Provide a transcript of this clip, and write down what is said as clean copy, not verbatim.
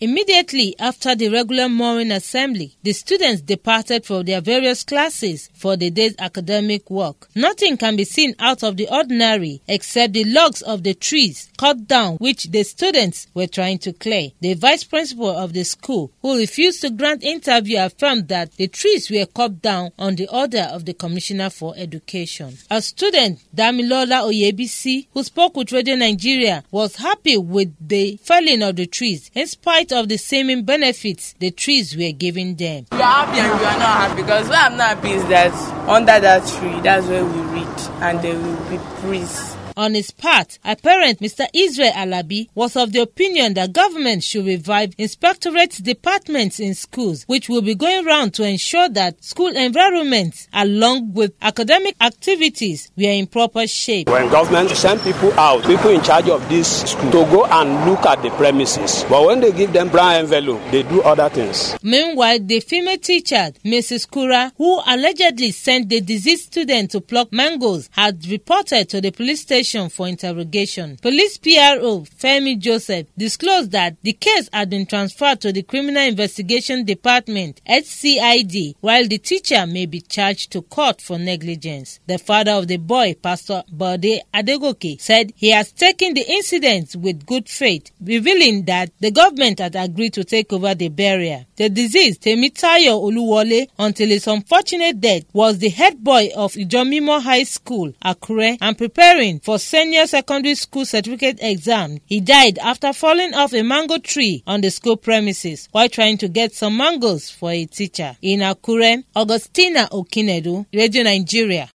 Immediately after the regular morning assembly, the students departed for their various classes for the day's academic work. Nothing can be seen out of the ordinary except the logs of the trees cut down which the students were trying to clear. The vice principal of the school, who refused to grant interview, affirmed that the trees were cut down on the order of the Commissioner for Education. A student, Damilola Oyebisi, who spoke with Radio Nigeria, was happy with the felling of the trees in spite of the seeming benefits the trees were giving them. We are happy and we are not happy because what I'm not happy is that under that tree, that's where we read and there will be breeze. On his part, a parent, Mr. Israel Alabi, was of the opinion that government should revive inspectorate departments in schools, which will be going round to ensure that school environments, along with academic activities, were in proper shape. When government send people out, people in charge of this school, to go and look at the premises. But when they give them brown envelope, they do other things. Meanwhile, the female teacher, Mrs. Kura, who allegedly sent the deceased student to pluck mangoes, had reported to the police station for interrogation. Police PRO Femi Joseph disclosed that the case had been transferred to the Criminal Investigation Department (HCID), while the teacher may be charged to court for negligence. The father of the boy, Pastor Bode Adegoke, said he has taken the incident with good faith, revealing that the government had agreed to take over the burial. The deceased, Temitayo Oluwole, until his unfortunate death, was the head boy of Ijomimo High School, Akure, and preparing for senior secondary school certificate exam. He died after falling off a mango tree on the school premises while trying to get some mangoes for a teacher. In Akure, Augustina Okinedu, Radio Nigeria.